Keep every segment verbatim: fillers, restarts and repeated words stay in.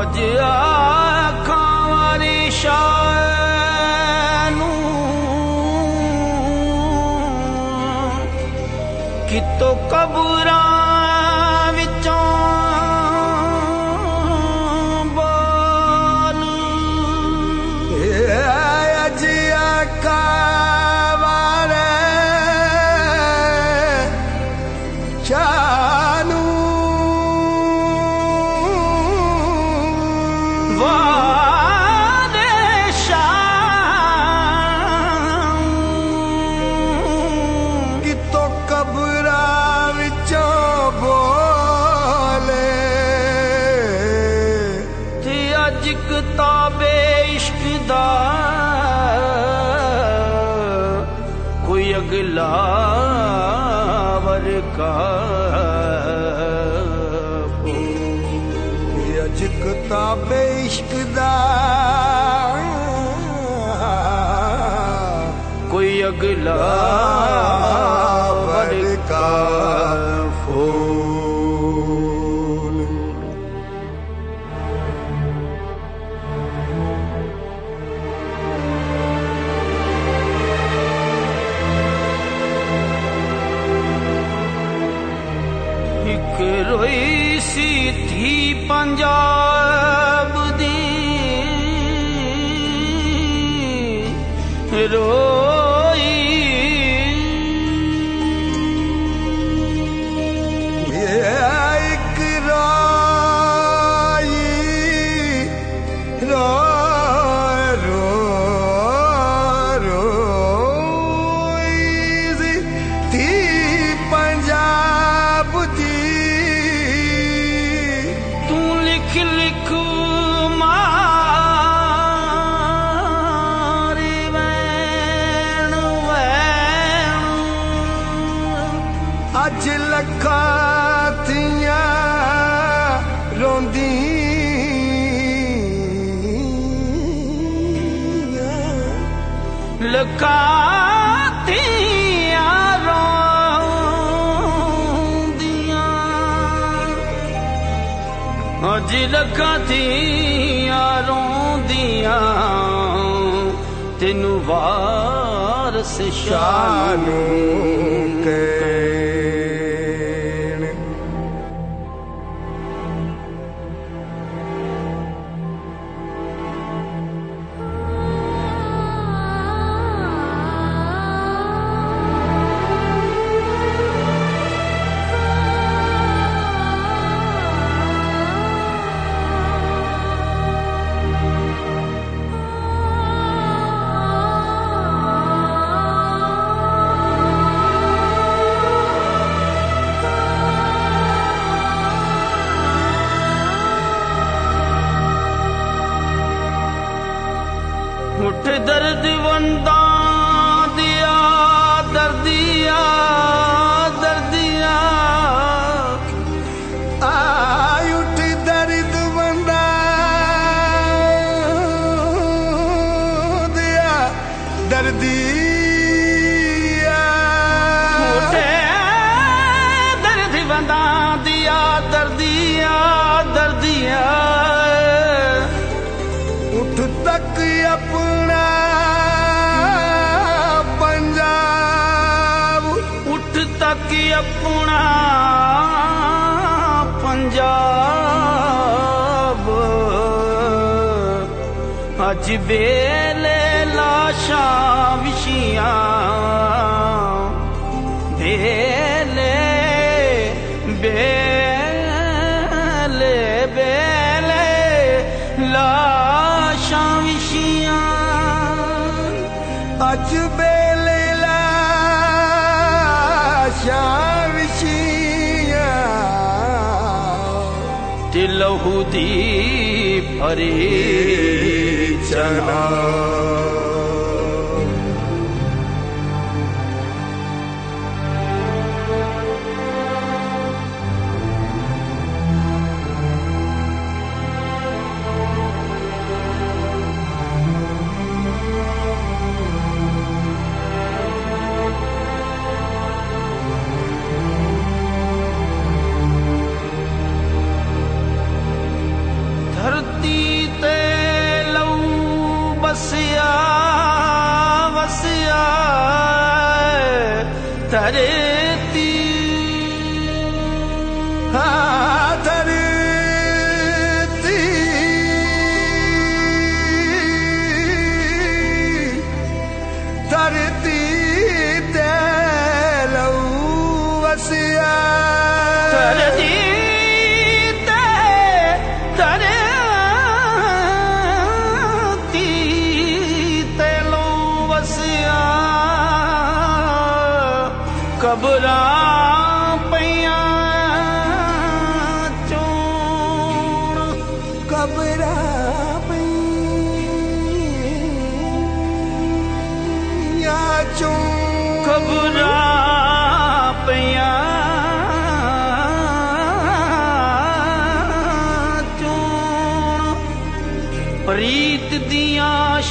अज आखां वारी शाह नूं कितों कबरां विचों बोल अज आखां वारे शाह नूं किताबे इश्क दा कोई अगला वरका अज किताबे इश्क दा कोई अगला वरका रोई सी थी पंजाब दी रोई एक रोई रो रो रोई थी पंजाब दी लिख लिख मारी वैण वैण अज लखा थिया रोंदी लखा थिया रोंदियां अज लखा थिया रोंदियां तेनू वारस शाह नूं कहण उठ दर्द वंदा दिया दर्दिया दर्दिया आई उठ दर्द वंदा दिया दर्दिया उठे दर्द वंदा दिया दर्दिया दर्दिया उठ तक अपना पंजाब उठ तक अपना पंजाब अज बेले लाशां विछियां बेले बेले बेले लाशां विछियां अज बेले लाशां विछियां ते लहू दी भरी चना धरती हाँ धरती धरती ते लहू वसिया धरती ते धरती ते लहू वसिया कबरा पया चोण कबरा पया चोण कबरा पया चोण प्रीत दिया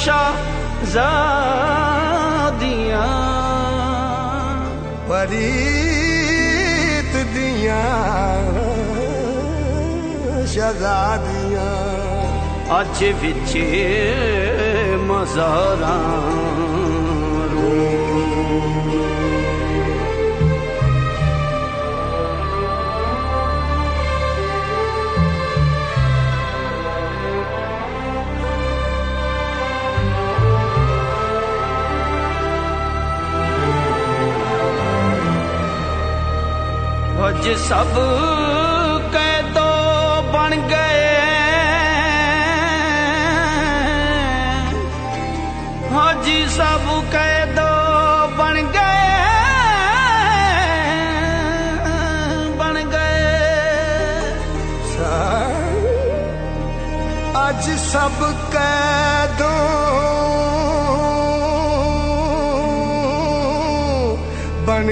शाहज़ादियां परीत दिया शहज़ादियां अज विचे मज़ारां अज सब कैदो बन गए अज सब कैदो बन गए बन गए आज सब कैदो बन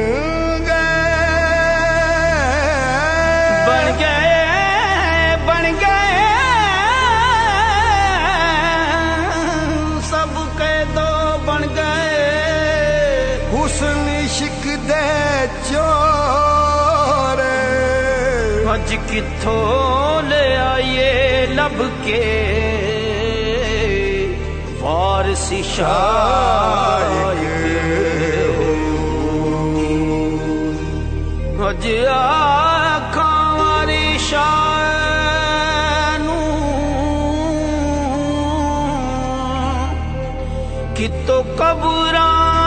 इश्क दे चोरे अज किथों ले आए लब के वारसी शायर अज आखां वारी शायर नूं कितो कबरां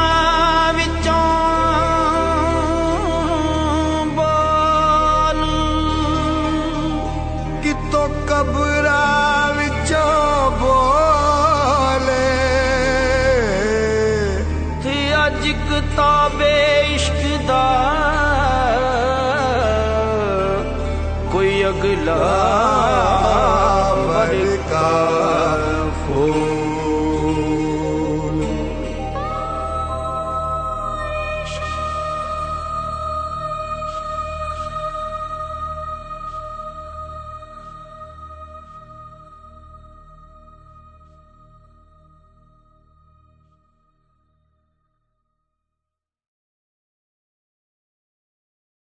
कबरा विचों बोले थे अज किताबे इश्क दा कोई अगला बड़का